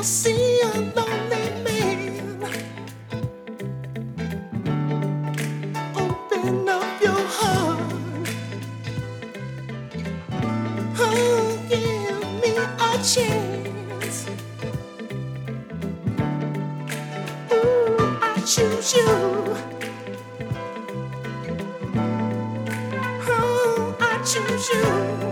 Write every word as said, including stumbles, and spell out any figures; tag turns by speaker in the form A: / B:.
A: see a lonely man. Open up your heart. Oh, give me a chance. Ooh, I choose you. Oh, I choose you.